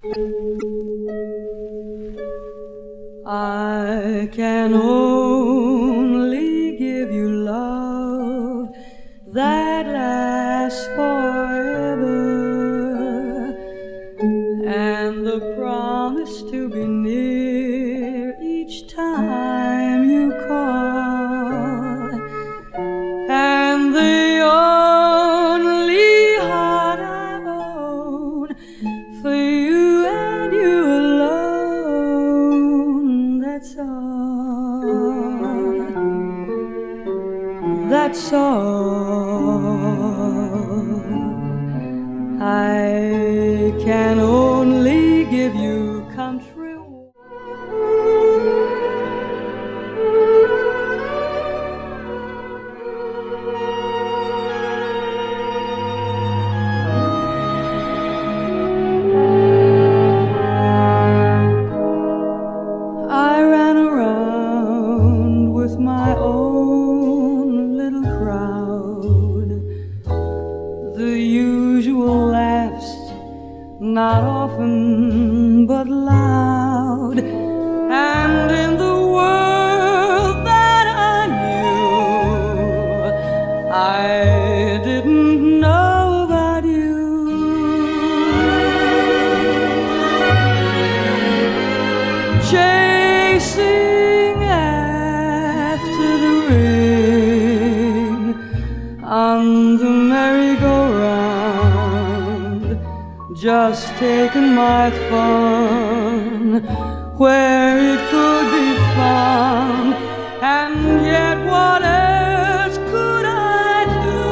I can only give you love that lasts forever, and the promise to be near each time you call, and the only heart I own for you and you alone. That's all. That's all. I can only give you country. I ran around with my own little crowd, the usual laughs, not often but loud, and in the world that I knew, I didn't know about you. Chasing after the ring on the merry-go-round, just taking my fun where it could be found, and yet what else could I do?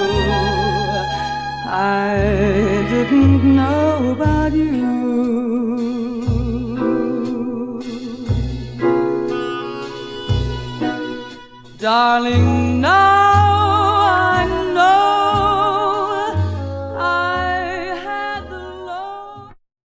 I didn't know about you. Darling, now I know I had the love.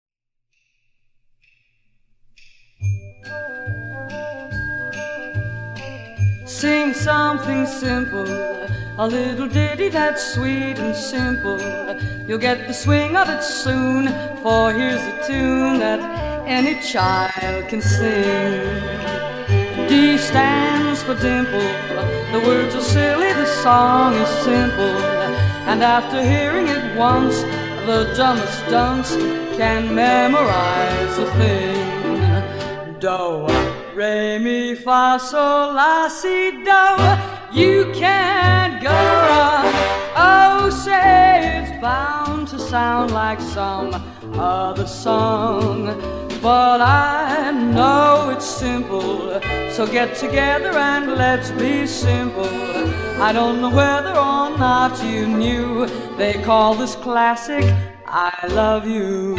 Sing something simple, a little ditty that's sweet and simple. You'll get the swing of it soon, for here's a tune that any child can sing. D stands for dimple, the words are silly, the song is simple, and after hearing it once, the dumbest dunce can memorize a thing. Do, re, mi, fa, sol, la, si, do. You can't go wrong. Oh, say it's bound to sound like some other song, but I know it's simple, so get together and let's be simple. I don't know whether or not you knew, they call this classic I Love You.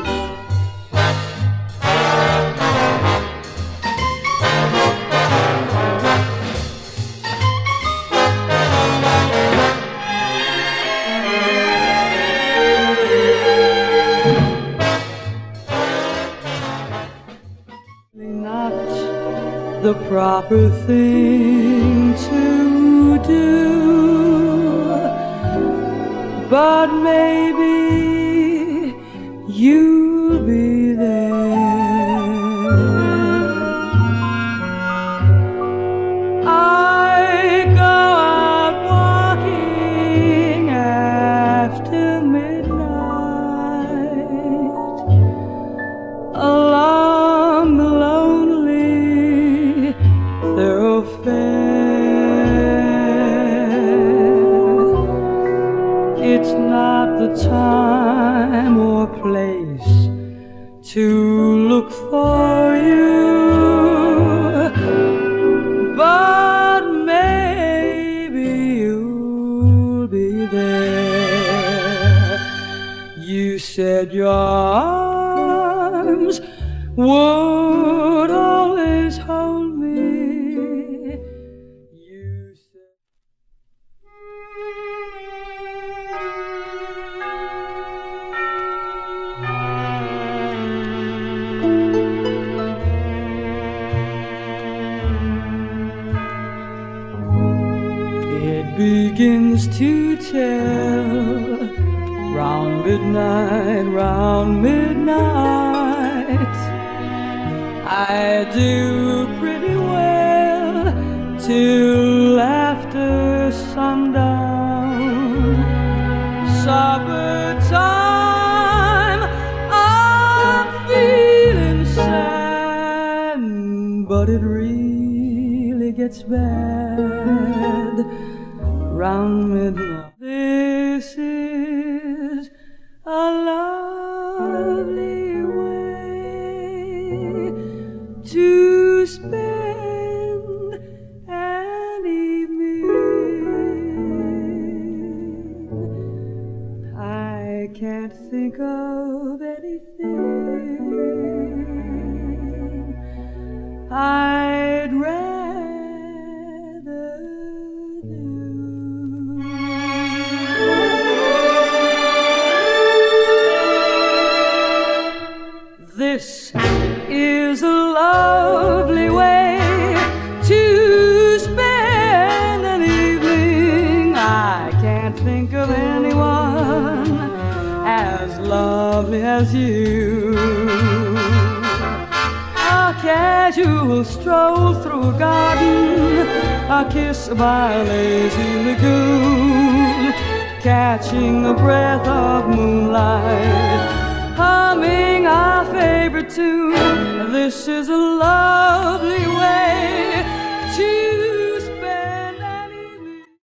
The proper thing to do, but maybe you'll be there. I go out walking after midnight along the lonely thoroughfare. It's not the time or place to look for you, but maybe you'll be there. You said your arms would always hold me. You said it begins to tell round midnight, round midnight. I do pretty well till after sundown. Supper time, I'm feeling sad, but it really gets bad round midnight. This is a lovely way to spend an evening. I can't think of anything I'd rather do. This is a lovely way to spend an evening. I can't think of anyone as lovely as you. A casual stroll through a garden, a kiss by a lazy lagoon, catching a breath of moonlight, humming our favorite tune. This is a lovely way to